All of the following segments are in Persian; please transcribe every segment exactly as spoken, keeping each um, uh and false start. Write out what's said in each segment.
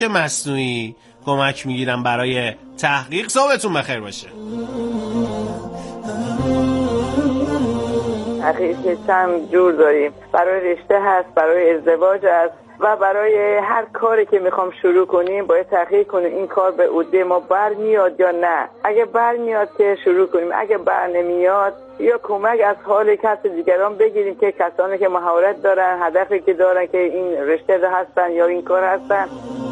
مصنوعی کمک میگیرن برای تحقیق. صحبتون بخیر باشه. تحقیق چند جور داریم، برای رشته هست، برای ازدواج هست و برای هر کاری که میخوام شروع کنیم باید تحقیق کنیم این کار به عهده ما بر میاد یا نه. اگه بر میاد که شروع کنیم، اگه بر نمیاد یا کمک از حال کس دیگران بگیریم که کسانی که مهارت دارن، هدفی که دارن که این رشته هستن یا این کار هستن.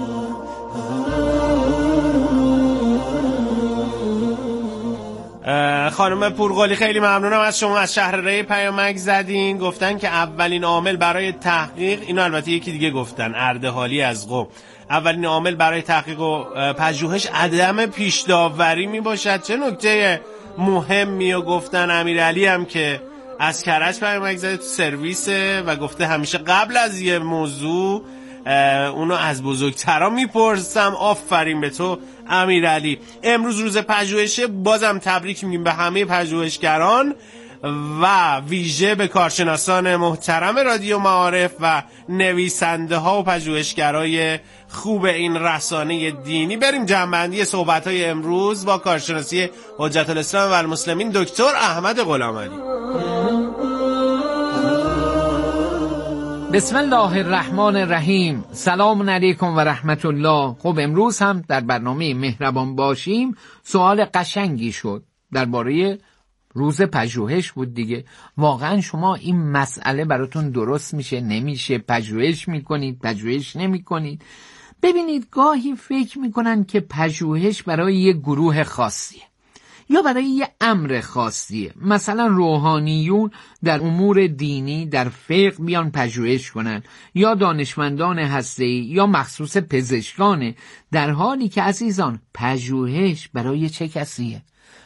خانم پورقلی خیلی ممنونم از شما. از شهر ری پیامک زدین، گفتن که اولین عامل برای تحقیق، اینو البته یکی دیگه گفتن، اردهالی از قم، اولین عامل برای تحقیق و پژوهش عدم پیش داوری می باشد. چه نکته مهمی و گفتن. امیرعلی هم که از کرج پیامک زده تو سرویسه و گفته همیشه قبل از یه موضوع اونو از بزرگترا میپرسم. آفرین به تو امیرعلی. امروز روز پژوهشه، بازم تبریک میگیم به همه پژوهشگران و ویژه به کارشناسان محترم رادیو معارف و نویسنده ها و پژوهشگرای خوب این رسانه دینی. بریم جمع‌بندی صحبت‌های امروز با کارشناسی حجت الاسلام و المسلمین دکتر احمد غلامعلی. بسم الله الرحمن الرحیم. سلام علیکم و رحمت الله. خب امروز هم در برنامه مهربان باشیم سوال قشنگی شد درباره روز پژوهش بود دیگه. واقعا شما این مسئله براتون درست میشه نمیشه؟ پژوهش میکنید، پژوهش نمیکنید؟ ببینید گاهی فکر میکنن که پژوهش برای یه گروه خاصیه یا برای یه امر خاصیه. مثلا روحانیون در امور دینی، در فقه بیان پژوهش کنن، یا دانشمندان هسته‌ای یا مخصوص پزشکانه، در حالی که عزیزان پژوهش برای چه کسیه؟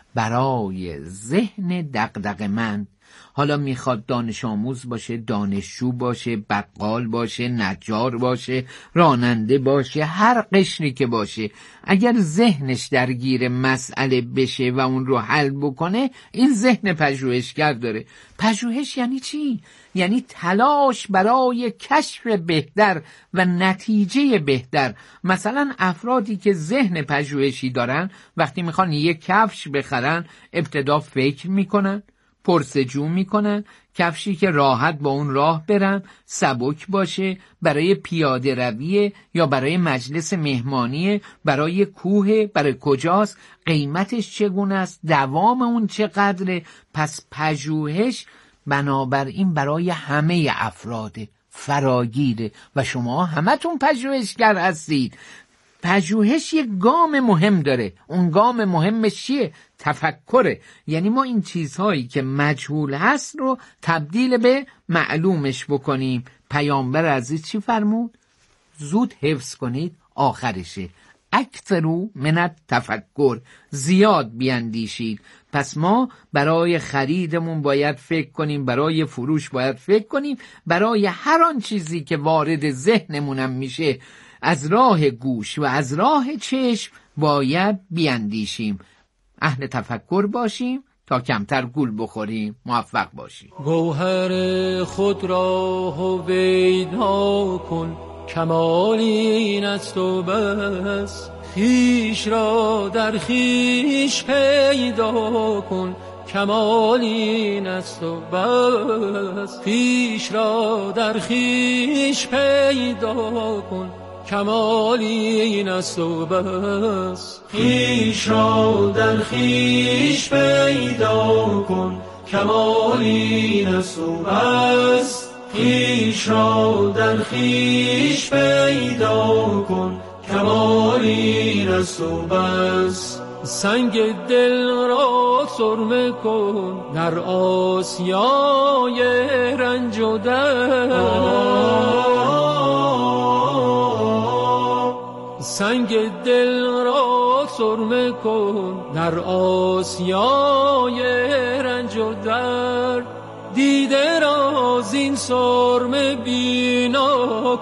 برای ذهن دغدغه‌مند. حالا میخواد دانش آموز باشه، دانشجو باشه، بقال باشه، نجار باشه، راننده باشه، هر قشری که باشه، اگر ذهنش درگیر مسئله بشه و اون رو حل بکنه، این ذهن پژوهشگر داره. پژوهش یعنی چی؟ یعنی تلاش برای کشف بهتر و نتیجه بهتر. مثلا افرادی که ذهن پژوهشی دارن وقتی میخوان یک کفش بخرن ابتدا فکر میکنن، پرسجو میکنن، کفشی که راحت با اون راه برن، سبک باشه، برای پیاده رویه یا برای مجلس مهمانیه، برای کوه، برای کجاست، قیمتش چگونه است، دوام اون چقدره. پس پژوهش بنابراین برای همه افراده، فراگیره و شما همتون پژوهشگر هستید. پژوهش یک گام مهم داره. اون گام مهمش چیه؟ تفکره. یعنی ما این چیزهایی که مجهول هست رو تبدیل به معلومش بکنیم. پیامبر عزیز چی فرمود؟ زود حفظ کنید آخرشه. اکثرو من التفکر، زیاد بیاندیشید. پس ما برای خریدمون باید فکر کنیم، برای فروش باید فکر کنیم، برای هر آن چیزی که وارد ذهنمونم میشه از راه گوش و از راه چشم باید بیاندیشیم. اهل تفکر باشیم تا کمتر گول بخوریم. موفق باشیم. گوهر خود را هویدا کن، کمال این است و بس. خویش را در خویش پیدا کن، کمال این است و بس. خویش را در خویش پیدا کن، کمال این است و بس. خویش را در خویش پیدا کن، کمال این است و بس. خویش را در خویش پیدا کن، کمال این است و بس. سنگ دل را سرمه کن در آسیای رنج و درد. سنگ دل را سرمه کن در آسیای رنج و درد. دیده را زین سرمه بینا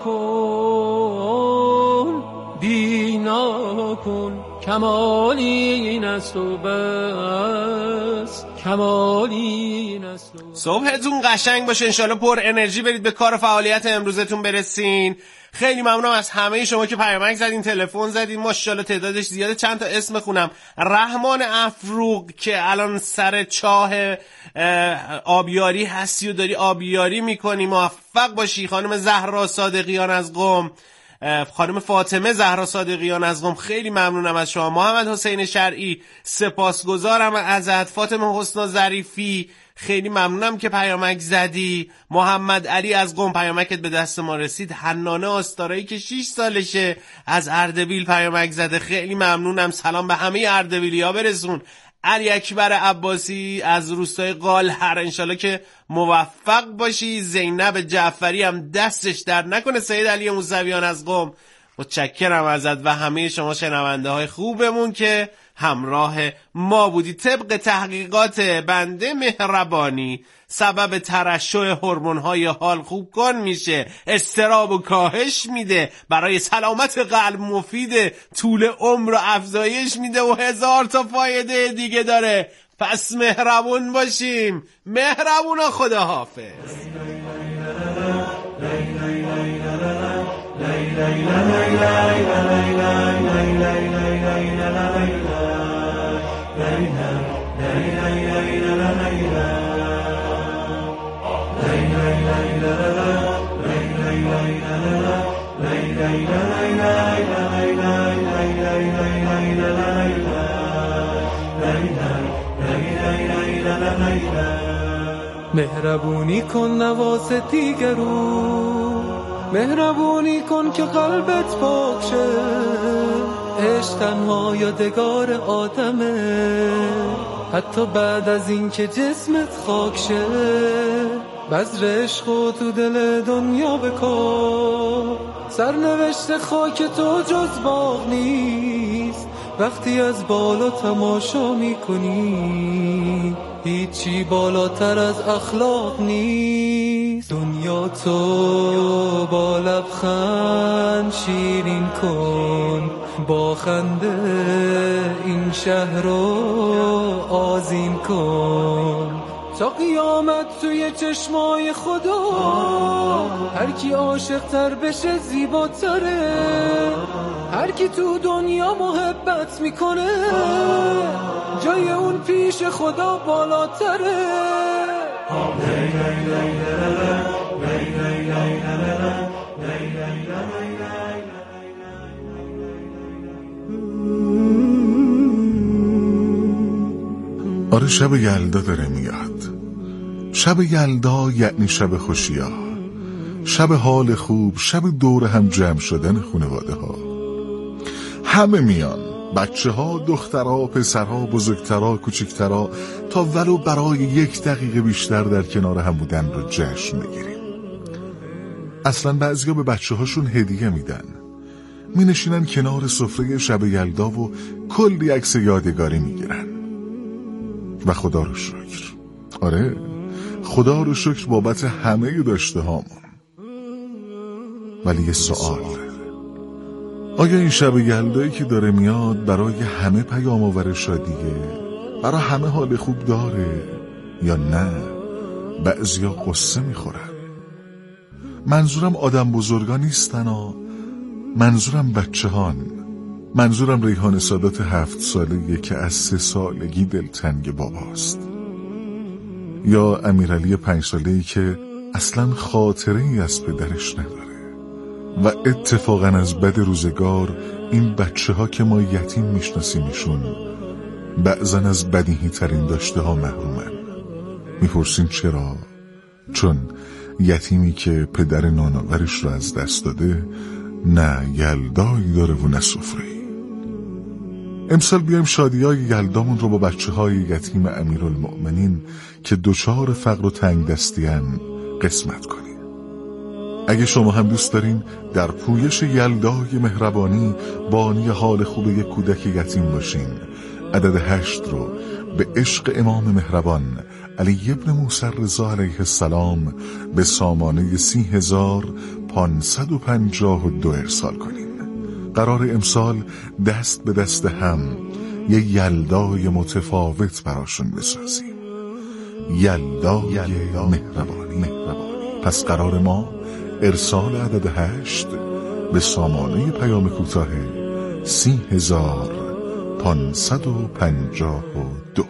کن، بینا کن، کمالی این است و بس، کمالی این است و بس. صبحتون قشنگ باشه، انشالله پر انرژی برید به کار و فعالیت امروزتون برسین. خیلی ممنونم از همه شما که پیامک زدین، تلفن زدین، ماشاءالله تعدادش زیاده. چند تا اسم خونم. رحمان افروق که الان سر چاه آبیاری هستی و داری آبیاری میکنی، موفق باشی. خانم زهرا صادقیان از قم، خانم فاطمه زهرا صادقیان از قم، خیلی ممنونم از شما. محمد حسین شرعی سپاسگزارم ازت. فاطمه حسنا ظریفی خیلی ممنونم که پیامک زدی. محمد علی از قم پیامکت به دست ما رسید. حنانه آستارایی که شش سالشه از اردبیل پیامک زده، خیلی ممنونم. سلام به همه اردبیلیا برسون. علی اکبر عباسی از روستای قالهر، انشالله که موفق باشی. زینب جعفری هم دستش در نکنه. سید علی موسویان از قم، متشکرم ازت و همه شما شنونده های خوبمون که همراه ما بودی. طبق تحقیقات بنده مهربانی سبب ترشح هورمون‌های حال خوب کن میشه، اضطراب و کاهش میده، برای سلامت قلب مفیده، طول عمر رو افزایش میده و هزار تا فایده دیگه داره. پس مهربون باشیم. مهربونا، خدا حافظ. مهربونی کن نواز دیگرو، مهربونی کن که قلبت پاک شه. عشق تنها یادگار آدمه، حتی بعد از این که جسمت خاک شه. بذر عشق و تو دل دنیا بکن، سرنوشت خاک تو جز باغ نیست. وقتی از بالا تماشا میکنی هیچی بالاتر از اخلاق نیست. دنیا تو با لبخند شیرین کن، با خنده این شهر رو آذین کن. تا قیامت توی چشمای خدا هر کی عاشق تر بشه زیباتره. هر کی تو دنیا محبت میکنه جای اون پیش خدا بالاتره. آره، شب یلدا داره میاد. شب یلدا یعنی شب خوشی‌ها، شب حال خوب، شب دور هم جمع شدن خانواده ها. همه میان، بچه ها، دخترها، پسرها، بزرگترها، کوچکترها، تا ولو برای یک دقیقه بیشتر در کنار هم بودن رو جشن بگیریم. اصلا بعضیا به بچه هاشون هدیه میدن، می نشینن کنار سفره شب یلدا و کلی عکس یادگاری میگیرن. و خدا رو شکر، آره خدا رو شکر بابت همه داشته هامون. ولی یه سوال، آیا این شب یلدایی که داره میاد برای همه پیام آور شادیه، برای همه حال خوب داره یا نه بعضیا قصه میخورن؟ منظورم آدم بزرگا نیستن ها، منظورم بچه هان. منظورم ریحان سادات هفت ساله‌ایه که از سه سالگی دلتنگ باباست، یا امیرعلی پنج ساله‌ای که اصلا خاطره ای از پدرش نداره. و اتفاقا از بد روزگار این بچه ها که ما یتیم میشناسیمشون بعضا از بدیهی ترین داشته ها محرومن. میپرسین چرا؟ چون یتیمی که پدر نانآورش رو از دست داده نه یلدایی داره و نه سفره‌ای. امسال بیایم شادیای یلدامون رو با بچه های یتیم امیرالمؤمنین که دچار فقر و تنگ دستیان قسمت کنیم. اگه شما هم دوست دارین در پویش یلدای مهربانی بانی حال خوب یک کودک یتیم باشین، عدد هشت رو به عشق امام مهربان علی ابن موسی رضا علیه السلام به سامانه سی هزار پانصد و پنجاه و دو ارسال کنین. قرار امسال دست به دست هم یه یلدای متفاوت براشون بسازیم، یلدای مهربانی. پس قرار ما ارسال عدد هشت به سامانه پیام کوتاه سی هزار پانصد و پنجاه و دو.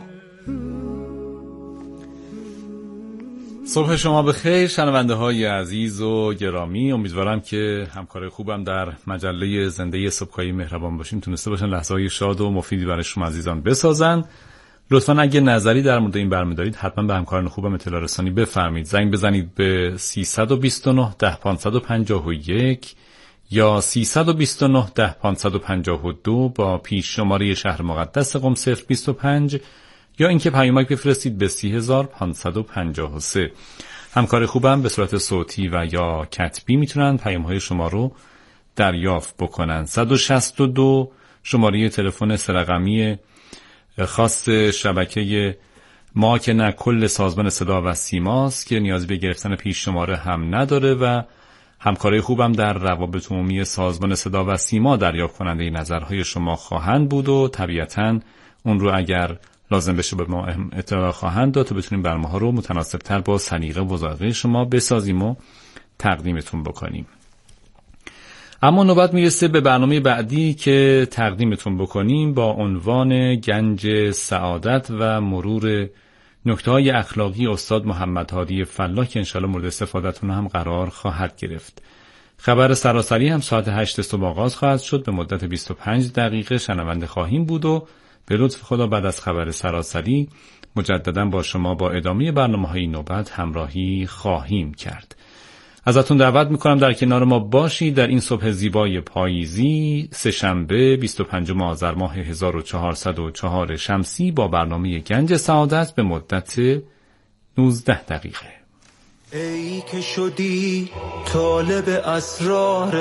صبح شما بخیر شنونده های عزیز و گرامی. امیدوارم که همکار خوبم در مجله زنده صبحگاهی مهربان باشیم تونسته باشن لحظه های شاد و مفیدی برای شما عزیزان بسازن. لطفاً اگه نظری در مورد این برنامه دارید حتما به همکاران خوبم اطلاع رسانی بفرمایید. زنگ بزنید به سیصد و بیست و نه ده پانصد و پنجاه و یک یا سیصد و بیست و نه ده پانصد و پنجاه و دو با پیش شماره شهر مقدس قم صفر بیست و پنج یا اینکه پیامک بفرستید به سی هزار پانصد و پنجاه و سه. همکار خوبم به صورت صوتی و یا کتبی میتونن پیام‌های شما رو دریافت بکنن. صد و شصت و دو شماره تلفن سه رقمی خاص شبکه ما که نه کل سازمان صدا و سیماست که نیازی به گرفتن پیش شماره هم نداره و همکارای خوبم در روابط عمومی سازمان صدا و سیما دریافت کننده نظرهای شما خواهند بود و طبیعتاً اون رو اگر لازم بشه به ما اطلاع خواهند داد تا بتونیم برنامه‌ها رو متناسب‌تر با سلیقه و ذائقه شما بسازیم و تقدیمتون بکنیم. اما نوبت میرسه به برنامه بعدی که تقدیمتون بکنیم با عنوان گنج سعادت و مرور نکته‌های اخلاقی استاد محمد هادی فلاح که انشالله مورد استفادهتون هم قرار خواهد گرفت. خبر سراسری هم ساعت هشت صبح آغاز خواهد شد. به مدت بیست و پنج دقیقه شنونده خواهیم بود و به لطف خدا بعد از خبر سراسری مجددا با شما با ادامه برنامه‌های نوبت همراهی خواهیم کرد. ازتون دعوت میکنم در کنار ما باشید در این صبح زیبای پاییزی سه‌شنبه بیست و پنجم آذر ماه هزار و چهارصد و چهار شمسی با برنامه گنج سعادت به مدت نوزده دقیقه. ای که شدی طالب اسرار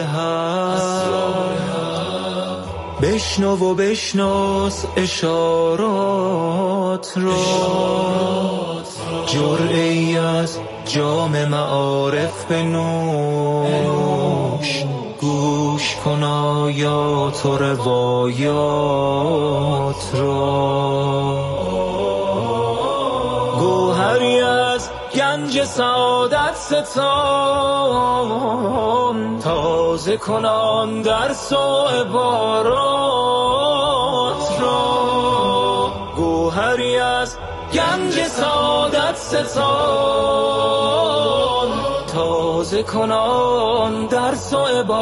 حق، بشنو و بشناس اشارات را، جرعه‌ای از جام معارف بنوش، گوش کن آیات و روایات را، گوهری از گنج سعادت ستان، تازه کنان درس و عبارات را، گوهری از گنج سعادت ستان، تازه کنان درس و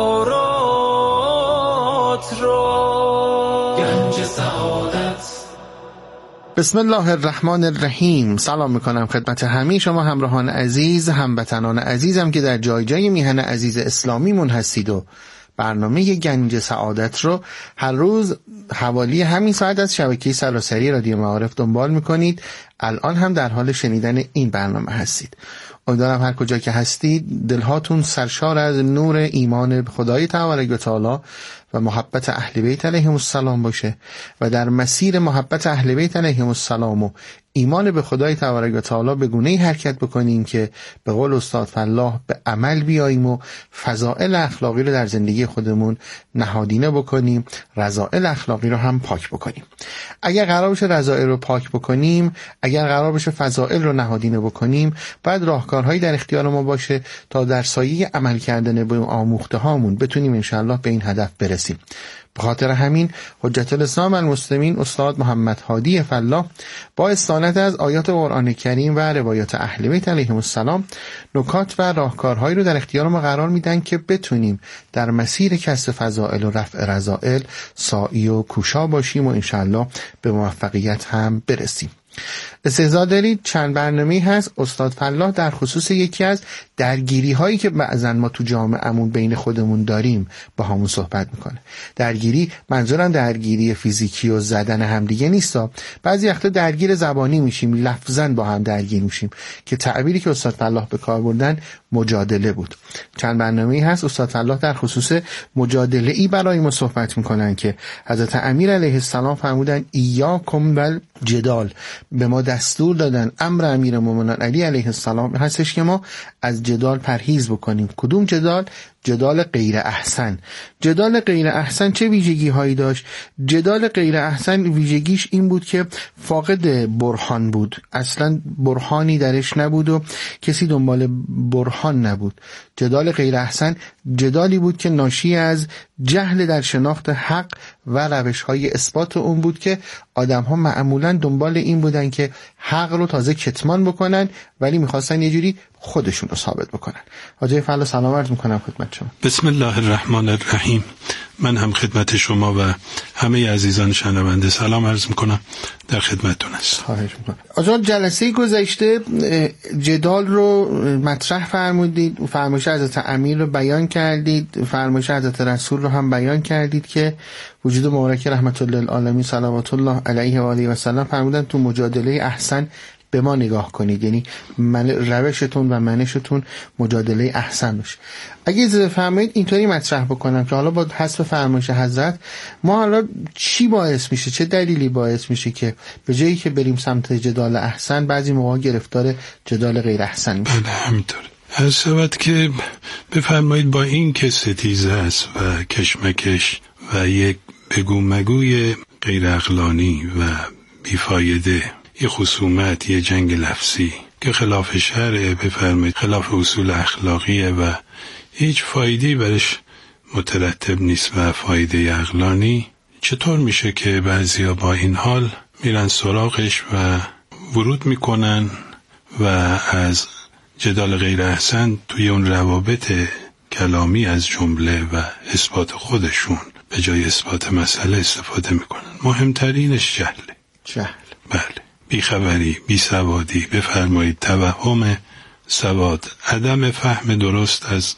عبارات را. گنج سعادت. بسم الله الرحمن الرحیم. سلام میکنم خدمت همه شما همراهان عزیز، هموطنان عزیزم که در جای جای میهن عزیز اسلامیمون هستید و برنامه گنج سعادت رو هر روز حوالی همین ساعت از شبکه سراسری رادیو معارف دنبال میکنید. الان هم در حال شنیدن این برنامه هستید. امیدوارم هر کجا که هستید دلهاتون سرشار از نور ایمان خدای تبارک و تعالی و محبت اهل بیت علیهم السلام باشه و در مسیر محبت اهل بیت علیهم السلام و ایمان به خدای تبارک و تعالی به گونه‌ای حرکت بکنیم که به قول استاد فلاح به عمل بیاییم و فضائل اخلاقی رو در زندگی خودمون نهادینه بکنیم، رذائل اخلاقی رو هم پاک بکنیم. اگر قرار بشه رذائل رو پاک بکنیم، اگر قرار بشه فضائل رو نهادینه بکنیم، باید راهکارهایی در اختیار ما باشه تا در سایه عمل کردن به آموخته هامون بتونیم انشالله به این هدف برسیم. به خاطر همین حجت الاسلام المسلمین استاد محمد هادی فلاح با استعانت از آیات قرآن کریم و روایات اهل بیت علیهم السلام نکات و راهکارهایی رو در اختیار ما قرار میدن که بتونیم در مسیر کسب فضائل و رفع رذائل سعی و کوشا باشیم و انشالله به موفقیت هم برسیم. استعداد دارید چند برنامه‌ای هست استاد فلاح در خصوص یکی از درگیری هایی که بعضا ما تو جامعهمون بین خودمون داریم با همون صحبت میکنه. درگیری منظورم درگیری فیزیکی و زدن همدیگه نیستا. بعضی وقتا درگیر زبانی میشیم، لفظاً با هم درگیر میشیم که تعبیری که استاد فلاح به کار بردن مجادله بود. چند برنامه‌ای هست استاد فلاح در خصوص مجادله ای برای ما صحبت میکنن که حضرت امیر علیه السلام فرمودن ایاکم بالجدال، به ما دستور دادن، امر امیرالمومنین علی علیه السلام هستش که ما از جدال پرهیز بکنیم. کدوم جدال؟ جدال غیر احسن. جدال غیر احسن چه ویژگی هایی داشت؟ جدال غیر احسن ویژگیش این بود که فاقد برهان بود، اصلا برهانی درش نبود و کسی دنبال برهان نبود. جدال غیر احسن جدالی بود که ناشی از جهل در شناخت حق و روش های اثبات اون بود که آدم ها معمولا دنبال این بودن که حق رو تازه کتمان بکنن، ولی میخواستن یه جوری خودشون رو ثابت بکنن. آجای فعلا سلام عرض میکنم خدمت شما. بسم الله الرحمن الرحیم. من هم خدمت شما و همه عزیزان شنونده سلام عرض میکنم، در خدمتتون هستم. خواهش میکنم. آجا جلسه گذشته جدال رو مطرح فرمودید، فرمایش حضرت امیر رو بیان کردید، فرمایش حضرت رسول رو هم بیان کردید که وجود مبارک رحمت الله للعالمین صلوات الله علیه و آله و سلم فرمودن تو مجادله احسن به ما نگاه کنید، یعنی من روشتون و منشتون مجادله احسن باشه. اگه اجازه فرمایید اینطوری مطرح بکنم که حالا با حسب فرمایش حضرت ما حالا چی باعث میشه، چه دلیلی باعث میشه که به جایی که بریم سمت جدال احسن بعضی موقع گرفتار جدال غیر احسن میشه؟ بله همینطور. از سبت که بفرمایید با این که ستیزه است و کشمکش و یک بگو مگوی غیر عقلانی و بیفایده، یه خصومت، یه جنگ لفظی که خلاف شرع، بفرمایید خلاف اصول اخلاقیه و هیچ فایده‌ای برش مترتب نیست و فایده عقلانی، چطور میشه که بعضیا با این حال میرن سراغش و ورود میکنن و از جدال غیر احسن توی اون روابط کلامی از جمله و اثبات خودشون به جای اثبات مسئله استفاده میکنن؟ مهمترینش جهله. جهل. بله. بیخبری، بیسوادی، بفرمایید توهم سواد، عدم فهم درست از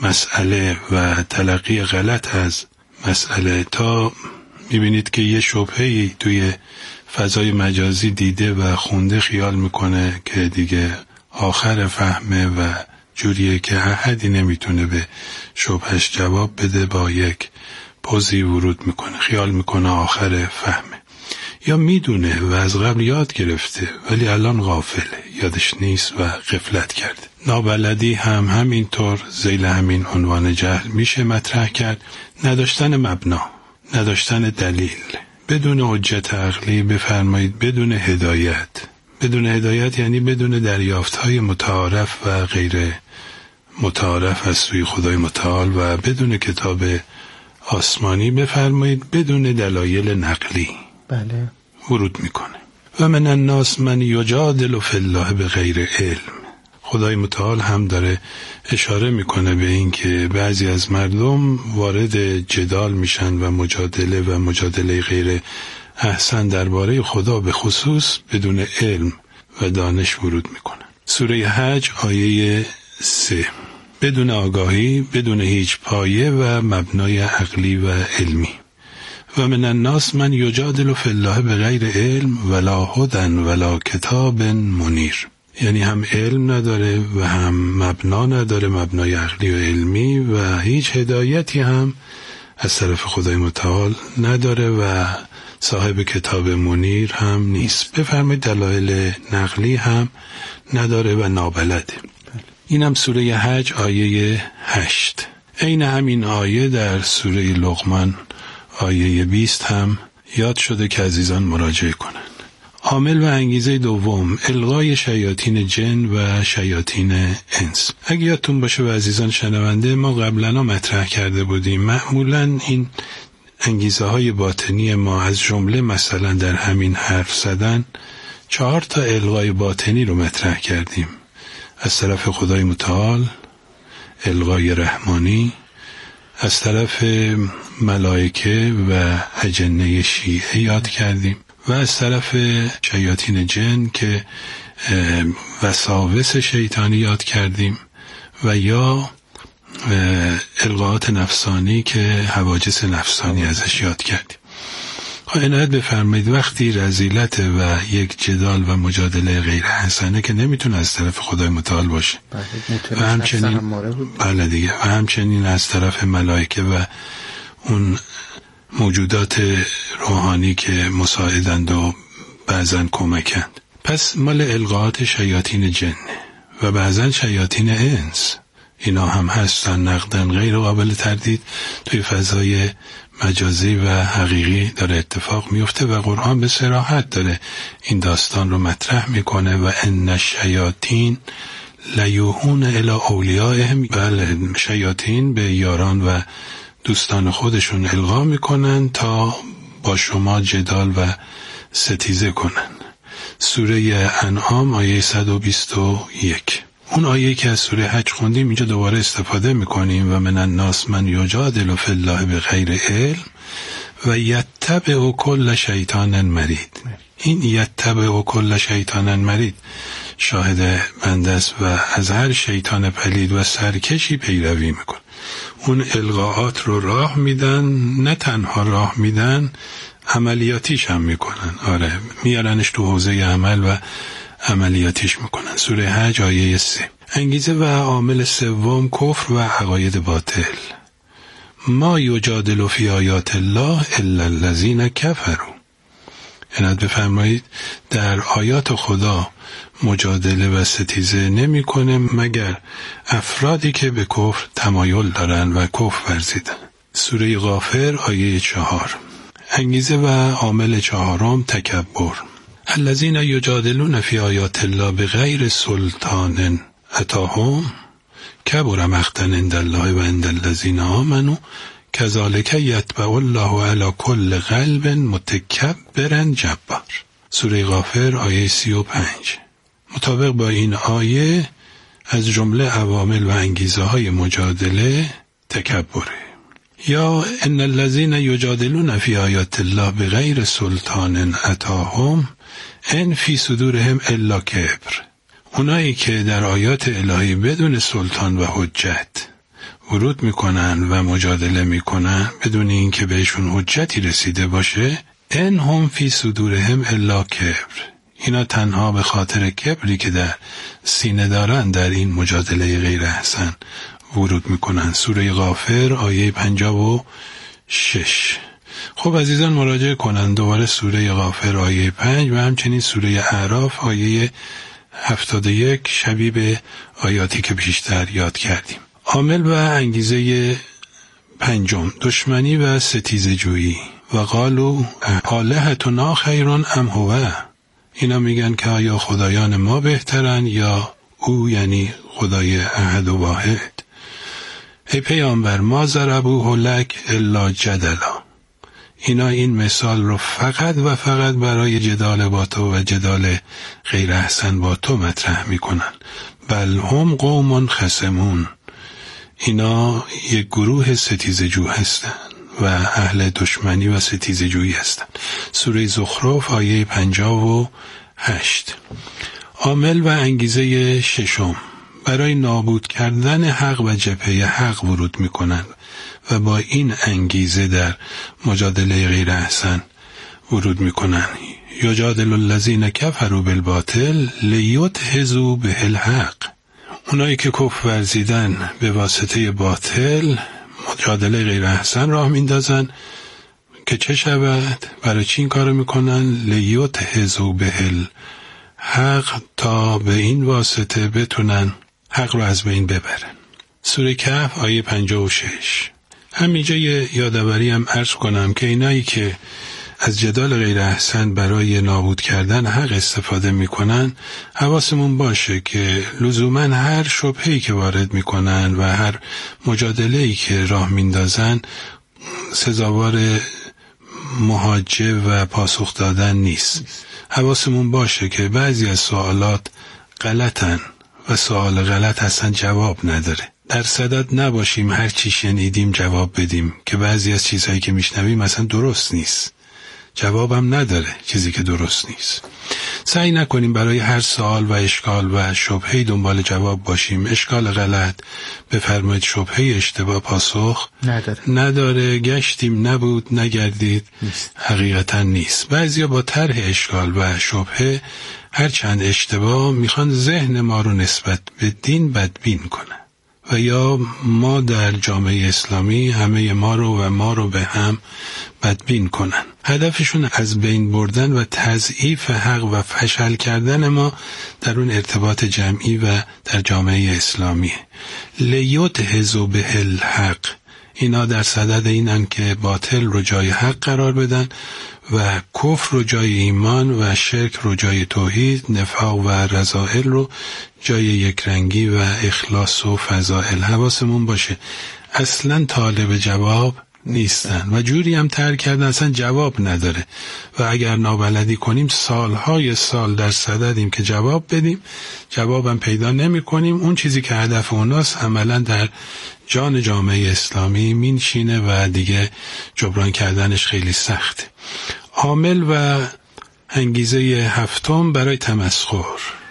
مسئله و تلقی غلط از مسئله، تا میبینید که یه شبهه‌ای توی فضای مجازی دیده و خونده خیال میکنه که دیگه آخر فهمه و جوریه که احدی نمیتونه به شبهش جواب بده، با یک پوزی ورود میکنه، خیال میکنه آخر فهمه، یا میدونه و از قبل یاد گرفته ولی الان غافله، یادش نیست و غفلت کرده. نابلدی هم همینطور ذیل همین عنوان جهل میشه مطرح کرد. نداشتن مبنا، نداشتن دلیل، بدون حجت عقلی، بفرمایید بدون هدایت. بدون هدایت یعنی بدون دریافت‌های متعارف و غیر متعارف از سوی خدای متعال و بدون کتاب آسمانی، بفرمایید بدون دلایل نقلی. بله. ورود میکنه. و من الناس من یجادل فی الله به غیر علم. خدای متعال هم داره اشاره میکنه به این که بعضی از مردم وارد جدال میشن و مجادله و مجادله غیر احسن درباره خدا به خصوص بدون علم و دانش ورود میکنن. سوره حج آیه سه. بدون آگاهی، بدون هیچ پایه و مبنای عقلی و علمی. و من الناس من یجادل فی الله به غیر علم ولا هدی ولا کتاب منیر. یعنی هم علم نداره و هم مبنا نداره، مبنای عقلی و علمی، و هیچ هدایتی هم از طرف خدای متعال نداره و صاحب کتاب منیر هم نیست. بفرمایید دلایل نقلی هم نداره و نابلده. این هم سوره حج آیه هشت. عین همین آیه در سوره لقمان آیه بیست هم یاد شده که عزیزان مراجعه کنن. عامل و انگیزه دوم، الغای شیاطین جن و شیاطین انس. اگه یادتون باشه و عزیزان شنونده، ما قبلا مطرح کرده بودیم معمولاً این انگیزه های باطنی ما از جمله مثلا در همین حرف زدن چهار تا الغای باطنی رو مطرح کردیم. از طرف خدای متعال الغای رحمانی، از طرف ملائکه و اجنه شیعه یاد کردیم، و از طرف شیاطین جن که وساوس شیطانی یاد کردیم، و یا القاءات نفسانی که حواجس نفسانی ازش یاد کردیم. عنایت بفرمایید وقتی رذیلت و یک جدال و مجادله غیر حسنه که نمیتونه از طرف خدای متعال باشه و همچنین بله دیگه و همچنین از طرف ملائکه و اون موجودات روحانی که مساعدند و بعضن کمکند. پس مال القاءات شیاطین جنه و بعضن شیاطین انس، اینا هم هستن نقدن غیر قابل تردید، توی فضای مجازی و حقیقی داره اتفاق میفته و قرآن به صراحت داره این داستان رو مطرح میکنه و ان الشیاطین لیوحون الی اولیائهم. بله، شیاطین به یاران و دوستان خودشون القا میکنن تا با شما جدال و ستیزه کنن. سوره انعام آیه صد و بیست و یک. اون آیه که از سوره حج خوندیم اینجا دوباره استفاده میکنیم و من الناس من یجادل فی الله بغیر علم و یتبع کل شیطان مرید. این یتبع کل شیطان مرید شاهد بنده است و از هر شیطان پلید و سرکشی پیروی میکن. اون القاءات رو راه میدن، نه تنها راه میدن، عملیاتیش هم میکنن. آره، میارنش تو حوزه عمل و عملیاتیش میکنن. سوره حج آیه سه. انگیزه و عامل سوم کفر و عقاید باطل. ما یجادل فی آیات الله الا الذین کفروا. عنایت بفرمایید در آیات خدا مجادله و ستیزه نمیکنه مگر افرادی که به کفر تمایل دارن و کفر ورزیدن. سوره غافر آیه چهار. انگیزه و عامل چهارم تکبر. الذین یجادلون فی آیات الله بغیر سلطان اتاهم کبر مقتا عند الله و عند الذین آمنوا کذالک یتبع الله علی کل قلب متکبر جبار. سوره غافر آیه سی و پنج. مطابق با این آیه از جمله عوامل و انگیزه های مجادله تکبره. یا ان الذین یجادلون فی آیات الله بغیر سلطان اتاهم ان فی صدورهم الا کبر. اونایی که در آیات الهی بدون سلطان و حجت ورود میکنن و مجادله میکنن بدون اینکه بهشون حجتی رسیده باشه، ان هم فی صدورهم الا کبر. اینا تنها به خاطر کبری که در سینه دارن در این مجادله غیر احسن ورود میکنن. سوره غافر آیه پنجاه و شش. خب عزیزان مراجعه کنن دوباره سوره غافر آیه پنج و همچنین سوره اعراف آیه هفتاد و یک شبیه به آیاتی که بیشتر یاد کردیم. عامل و انگیزه پنجم دشمنی و ستیزه جویی. و قالوا آلهتنا خیر ام هو. اینا میگن که آیا خدایان ما بهترن یا او، یعنی خدای احد و واحد. ای پیامبر ما ضربوه لک الا جدلا. اینا این مثال رو فقط و فقط برای جدال با تو و جدال غیر احسن با تو مطرح میکنن. بل هم قوم خصمون. اینا یک گروه ستیزجو هستن و اهل دشمنی و ستیزجویی هستن. سوره زخرف آیه پنجاه و هشت. عامل و انگیزه ششم برای نابود کردن حق و جبهه حق ورود میکنن و با این انگیزه در مجادله غیر احسن ورود میکنن. یجادل الذین کفروا بالباطل لیدحضوا به الحق. اونایی که کفر ورزیدن به واسطه باطل مجادله غیر احسن راه میندازن که چه شود؟ برای چی این کارو میکنن؟ لیدحضوا به الحق، تا به این واسطه بتونن حق رو از بین ببرن. سوره کهف آیه پنجاه و شش. همینجا یه یادآوری هم عرض کنم که اینایی که از جدال غیر احسن برای نابود کردن حق استفاده میکنن حواسمون باشه که لزوما هر شبهه‌ای که وارد میکنن و هر مجادله‌ای که راه میندازن سزاوار محاجه و پاسخ دادن نیست. حواسمون باشه که بعضی از سوالات غلطن و سوال غلط اصلا جواب نداره. در صدد نباشیم هر چی شنیدیم جواب بدیم که بعضی از چیزهایی که میشنویم اصلا درست نیست، جوابم نداره چیزی که درست نیست. سعی نکنیم برای هر سوال و اشکال و شبهه‌ای دنبال جواب باشیم. اشکال غلط بفرمایید شبهه اشتباه پاسخ نداره. نداره. گشتیم نبود نگردید نیست. حقیقتا نیست. بعضیا با طرح اشکال و شبهه هر چند اشتباه میخوان ذهن ما رو نسبت به دین بدبین کنن و یا ما در جامعه اسلامی همه ما رو و ما رو به هم بدبین کنن. هدفشون از بین بردن و تضعیف حق و فشل کردن ما در اون ارتباط جمعی و در جامعه اسلامیه. لیدحضوا به الحق، اینا در صدد اینن که باطل رو جای حق قرار بدن و کفر رو جای ایمان و شرک رو جای توحید، نفاق و رذائل رو جای یکرنگی و اخلاص و فضائل. حواسمون باشه اصلا طالب جواب نیستن و جوری هم ترک کردن اصلا جواب نداره و اگر نابلدی کنیم سالهای سال در صددیم که جواب بدیم، جوابم پیدا نمی کنیم. اون چیزی که هدف اوناست عملا در جان جامعه اسلامی مینشینه و دیگه جبران کردنش خیلی سخته. عامل و انگیزه هفتم برای تمسخر،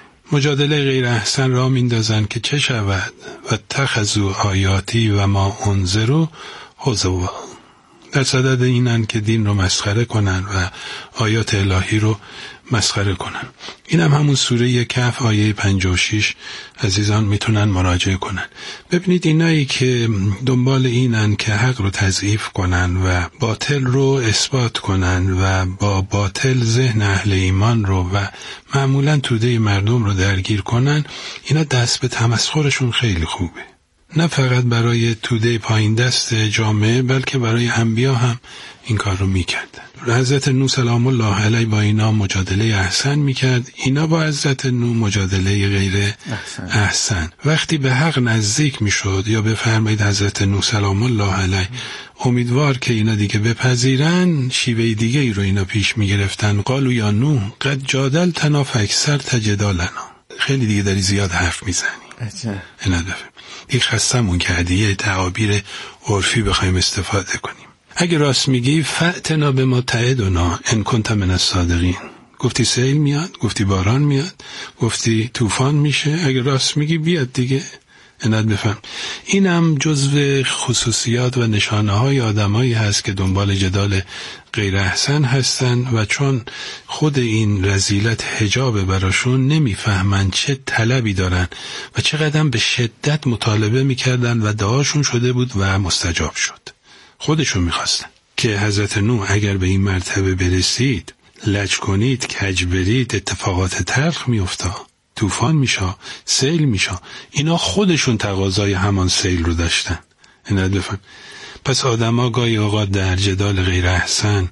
مجادله غیر احسن را میندازن که چه شود و اتخذوا آیاتی و ما انذروا هزوا، در صدد اینن که دین رو مسخره کنن و آیات الهی رو مسخره کنن. این هم همون سوره کهف آیه پنجاه و شش عزیزان میتونن مراجعه کنن. ببینید اینایی که دنبال اینن که حق رو تضعیف کنن و باطل رو اثبات کنن و با باطل ذهن اهل ایمان رو و معمولا توده مردم رو درگیر کنن، اینا دست به تمسخرشون خیلی خوبه. نه فقط برای توده پایین دست جامعه بلکه برای انبیا هم این کار رو میکردن. حضرت نوح سلام الله علیه با اینا مجادله احسن میکرد، اینا با حضرت نوح مجادله غیر احسن. احسن وقتی به حق نزدیک میشد یا بفرمایید حضرت نوح سلام الله علیه امیدوار که اینا دیگه بپذیرن، شیوه دیگه ای رو اینا پیش میگرفتن. قالوا یا نوح قد جادلتنا فاکثرت جدالنا، خیلی دیگه داری زیاد حرف میزنی. اینا دفعه یک خستمون کردی یه تعابیر عرفی بخوایم استفاده کنیم. اگه راست میگی فأتنا بما تعدنا ان کنت من الصادقین، گفتی سیل میاد، گفتی باران میاد، گفتی طوفان میشه، اگه راست میگی بیاد دیگه. اینت بفهم. اینم جزو خصوصیات و نشانه های آدمایی هست که دنبال جدال غیر احسن هستن و چون خود این رذیلت حجاب براشون، نمیفهمن چه طلبی دارن و چقدر به شدت مطالبه میکردن و دعاشون شده بود و مستجاب شد. خودشون میخواستن که حضرت نوح اگر به این مرتبه برسید، لج کنید، کج برید، اتفاقات تلخ میفتا، طوفان میشه، سیل میشه. اینا خودشون تقاضای همان سیل رو داشتن. اینا بفهم. پس آدما گاهی اوقات در جدال غیر احسن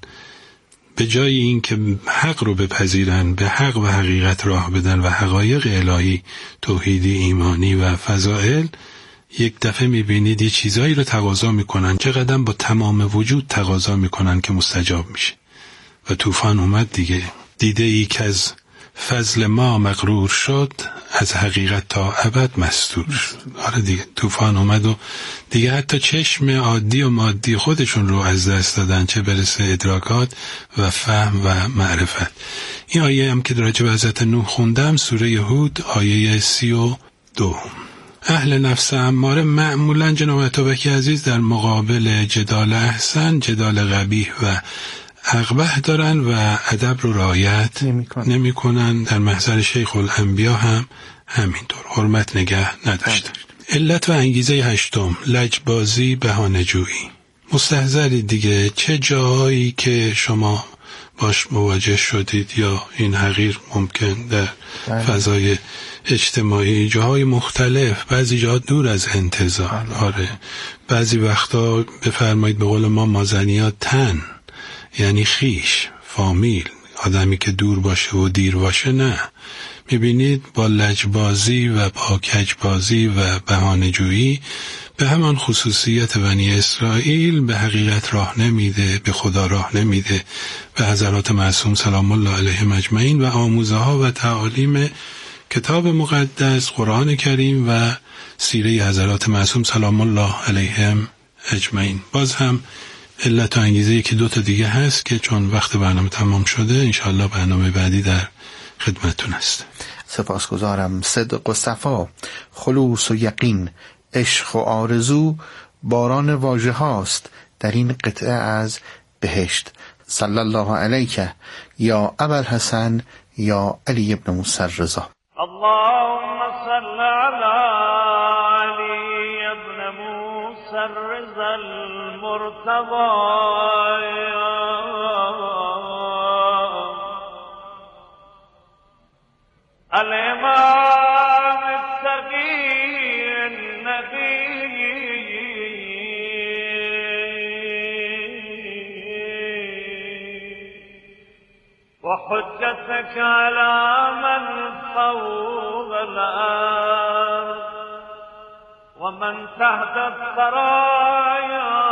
به جای این که حق رو بپذیرن، به حق و حقیقت راه بدن و حقایق الهی توحیدی ایمانی و فضائل، یک دفعه میبینید یه چیزایی رو تقاضا میکنن، چقدر با تمام وجود تقاضا میکنن که مستجاب میشه. و طوفان اومد دیگه. دیده ای که از فضل ما مغرور شد، از حقیقت تا ابد مستور شد. آره دیگه طوفان اومد و دیگه حتی چشم عادی و مادی خودشون رو از دست دادن، چه برسه ادراکات و فهم و معرفت. این آیه هم که راجع به حضرت نوح خوندم، سوره هود آیه سی و دو. اهل نفس اماره معمولا جناب عطابکی عزیز در مقابل جدال احسن جدال قبیح و عقبه دارن و ادب رو رعایت نمی کنن. در محضر شیخ الانبیا هم همینطور حرمت نگه نداشتن. علت و انگیزه هشتم، لجبازی، بهانه جویی. مستحضری دیگه چه جایی که شما باش مواجه شدید یا این حقیر ممکن در فضای اجتماعی، جاهای مختلف، بعضی جاها دور از انتظار. آره بعضی وقتا بفرمایید به قول ما مازنیات تن، یعنی خیش، فامیل، آدمی که دور باشه و دیر باشه نه. میبینید با لجبازی و با کجبازی و بهانه‌جویی به همان خصوصیت بنی اسرائیل به حقیقت راه نمیده، به خدا راه نمیده، به حضرات معصوم سلام الله علیهم اجمعین و آموزه ها و تعالیم کتاب مقدس، قرآن کریم و سیره حضرات معصوم سلام الله علیهم اجمعین. باز هم علت و انگیزه که دو تا دیگه هست که چون وقت برنامه تمام شده، انشاءالله برنامه بعدی در خدمتتون است. سپاسگزارم. صدق و صفا، خلوص و یقین، عشق و آرزو باران واژه هاست در این قطعه از بهشت. صلی الله علیک یا ابوالحسن یا علی ابن موسی الرضا. اللهم صل علی علی ابن موسی الرضا المرتضى وحجتك على من فوق الأرض ومن تحت الثرايا